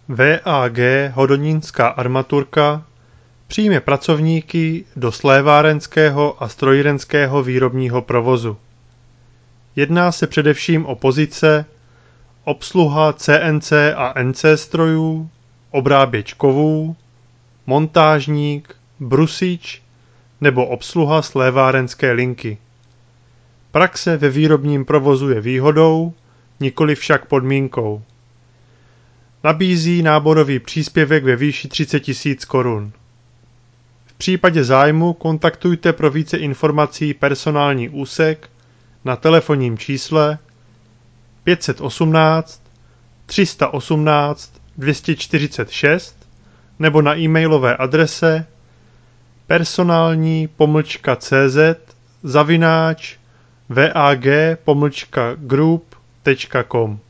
VAG Hodonínská armaturka přijme pracovníky do slévárenského a strojírenského výrobního provozu. Jedná se především o pozice obsluha CNC a NC strojů, obráběč kovů, montážník, brusič nebo obsluha slévárenské linky. Praxe ve výrobním provozu je výhodou, nikoli však podmínkou. Nabízí náborový příspěvek ve výši 30 000 korun. V případě zájmu kontaktujte pro více informací personální úsek na telefonním čísle 518 318 246 nebo na e-mailové adrese personální-cz@vag-group.com.